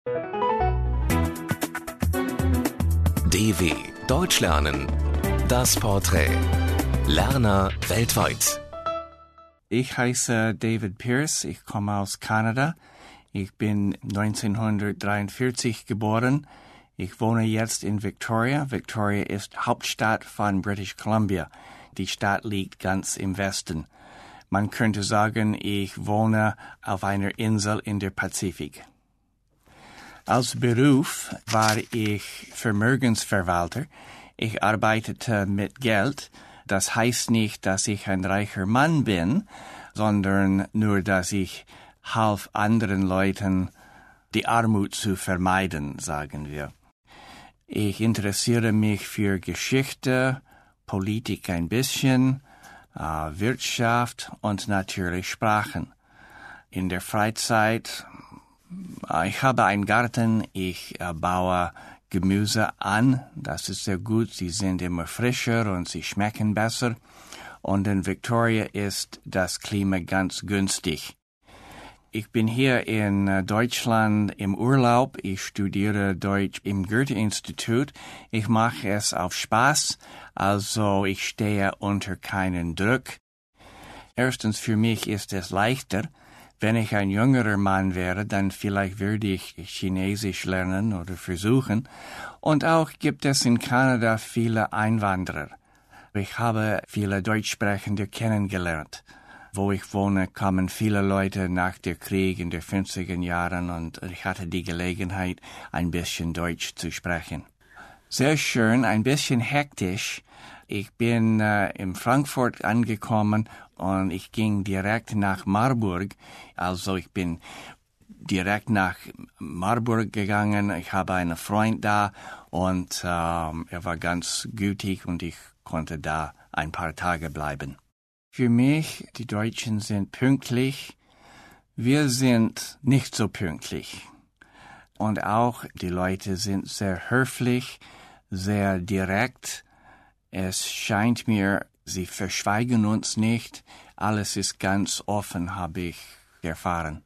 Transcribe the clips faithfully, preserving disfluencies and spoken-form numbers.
D W Deutsch lernen. Das Porträt. Lerner weltweit. Ich heiße David Pierce, ich komme aus Kanada. Ich bin neunzehnhundertdreiundvierzig geboren. Ich wohne jetzt in Victoria. Victoria ist Hauptstadt von British Columbia. Die Stadt liegt ganz im Westen. Man könnte sagen, ich wohne auf einer Insel in der Pazifik. Als Beruf war ich Vermögensverwalter. Ich arbeitete mit Geld. Das heißt nicht, dass ich ein reicher Mann bin, sondern nur, dass ich half anderen Leuten, die Armut zu vermeiden, sagen wir. Ich interessiere mich für Geschichte, Politik ein bisschen, äh, Wirtschaft und natürlich Sprachen. In der Freizeit, äh, ich habe einen Garten, ich äh, baue Gemüse an, das ist sehr gut, sie sind immer frischer und sie schmecken besser. Und in Victoria ist das Klima ganz günstig. Ich bin hier in Deutschland im Urlaub. Ich studiere Deutsch im Goethe-Institut. Ich mache es auf Spaß, also ich stehe unter keinen Druck. Erstens, für mich ist es leichter. Wenn ich ein jüngerer Mann wäre, dann vielleicht würde ich Chinesisch lernen oder versuchen. Und auch gibt es in Kanada viele Einwanderer. Ich habe viele Deutschsprechende kennengelernt. Wo ich wohne, kamen viele Leute nach dem Krieg in den fünfziger Jahren und ich hatte die Gelegenheit, ein bisschen Deutsch zu sprechen. Sehr schön, ein bisschen hektisch. Ich bin äh, in Frankfurt angekommen und ich ging direkt nach Marburg. Also ich bin direkt nach Marburg gegangen. Ich habe einen Freund da und äh, er war ganz gütig und ich konnte da ein paar Tage bleiben. Für mich, die Deutschen sind pünktlich. Wir sind nicht so pünktlich. Und auch die Leute sind sehr höflich, sehr direkt. Es scheint mir, sie verschweigen uns nicht. Alles ist ganz offen, habe ich erfahren.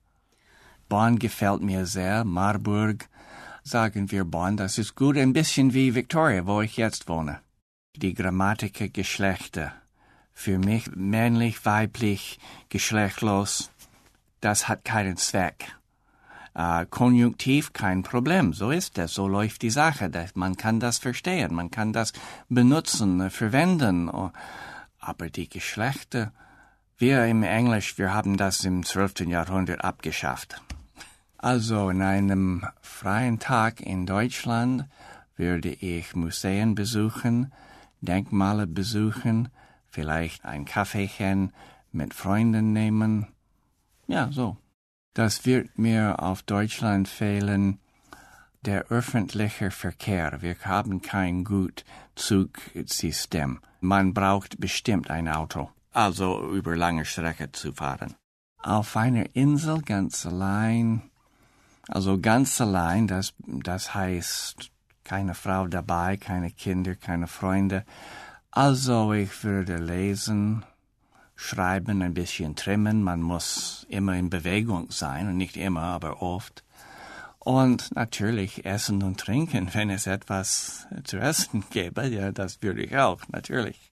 Bonn gefällt mir sehr. Marburg, sagen wir Bonn, das ist gut. Ein bisschen wie Victoria, wo ich jetzt wohne. Die Grammatik, Geschlechter. Für mich männlich, weiblich, geschlechtlos, das hat keinen Zweck. Äh, Konjunktiv, kein Problem, so ist es, so läuft die Sache. Das, man kann das verstehen, man kann das benutzen, verwenden. Aber die Geschlechter, wir im Englisch, wir haben das im zwölften Jahrhundert abgeschafft. Also in einem freien Tag in Deutschland würde ich Museen besuchen, Denkmale besuchen, vielleicht ein Kaffeechen mit Freunden nehmen. Ja, so. Das wird mir auf Deutschland fehlen, der öffentliche Verkehr. Wir haben kein gut Zugsystem. Man braucht bestimmt ein Auto, also über lange Strecke zu fahren. Auf einer Insel ganz allein, also ganz allein, das, das heißt keine Frau dabei, keine Kinder, keine Freunde. Also ich würde lesen, schreiben, ein bisschen trimmen. Man muss immer in Bewegung sein und nicht immer, aber oft. Und natürlich essen und trinken, wenn es etwas zu essen gäbe. Ja, das würde ich auch, natürlich.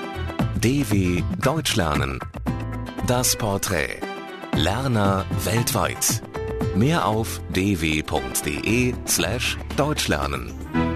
D W Deutsch lernen. Das Porträt. Lerner weltweit. Mehr auf d w punkt d e slash deutsch lernen.